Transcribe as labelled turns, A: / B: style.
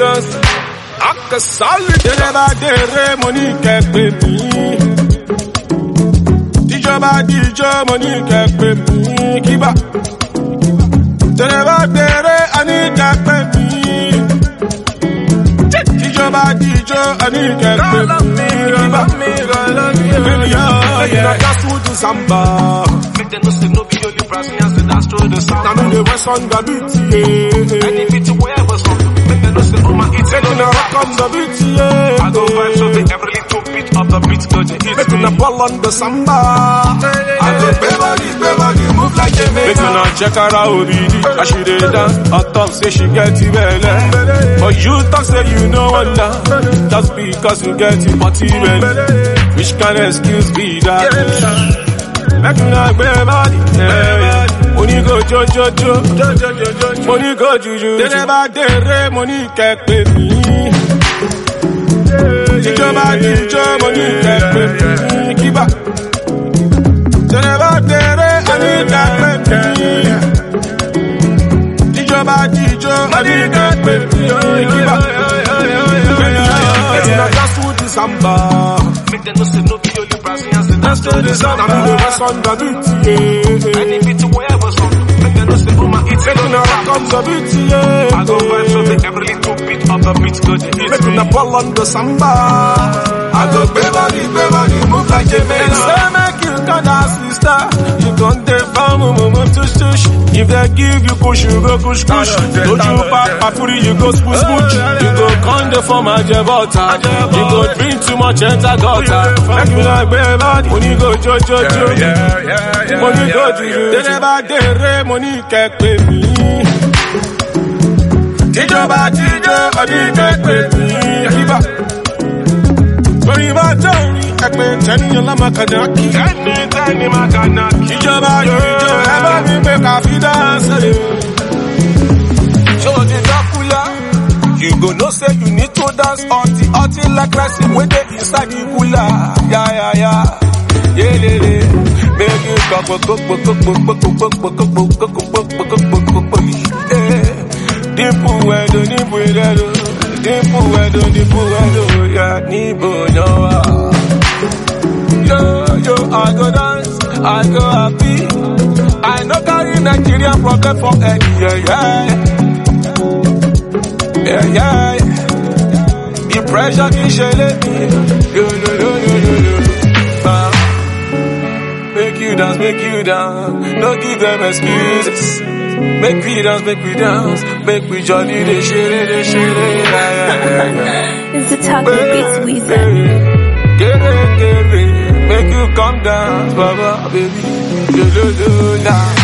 A: dance. Akasali. Délébà déré, mo ní kẹ́ pè mí. Díjọba díjọ, mo ní kẹ́ pè mí. Kíbà. Délébà déré, a ní kẹ́ pè mí. Díjọba díjọ, a ní kẹ́ pè mí. Kíbà. Baby, yeah. Just to do samba.
B: Make them know say no be only Brazilians that dance through the sound.
A: I know they was on the beat, yeah.
B: Any beat wherever song. Make them know say oh my it's
A: Make una rock on the beat, yeah.
B: I go vibe so they every little bit of the beat go to hit
A: Make una ball on the samba.
B: I go bebody, move like a man.
A: Make una check her out, as she dey dance. On top say she get it belly, but you talk say you know what love. Just because you get it party belly. Which kind of excuse be that? Make una bebody, money go jo. Money go juju. Délébà déré, money kẹ́ pè mí. Díjọba díjọ, money kẹ́ pè mí. Kíbà. Délébà déré, money kẹ́ pè mí. Díjọba díjọ, money kẹ́ pè mí. Kíbà. It's not just to the samba.
B: Make them know say no be only Brazilians that dance through the sound.
A: I know they was on the beat, yeah.
B: Any beat wherever song. Make them know say oh my it's
A: Make una rock on the beat, yeah.
B: I go vibe so they every little bit of the beat go to hit
A: Make una ball on the samba.
B: I go bebody, move like a man.
A: Say make you kinda sister. You gon' dey farm, tush. If they give you push, you go push. Don't you pack papuri, you go spooch. You go come the form of jebota. You go drink too much enter gutter. Make you like bebody, money go jo. Money go juju. Délébà déré, money kẹ́ pè mí. Díjọba díjọ, money kẹ́ pè mí. Kíbà. Orí bá jẹ́ orí ẹgbẹ́ tẹ́niyàn lámàkànáàkì.
B: Tẹ́ni makanaki.
A: Ìjọba ìjọ ẹbá mi pé kàfí dáńsẹ̀.
B: Show the Dracula. You go know say you need to dance hotty like racing when they inside the cooler. Yeah. Make you go. Dimple wedo, yeah, nibo noa. Yo, I go dance, I go happy. I no carry Nigerian problem for head, yeah. The pressure can shell Make you dance, don't give them excuses. Make we dance, make we jolly, they share.
C: It's the Talk Beats Weezer.
B: Get it, make you come dance, baba, baby.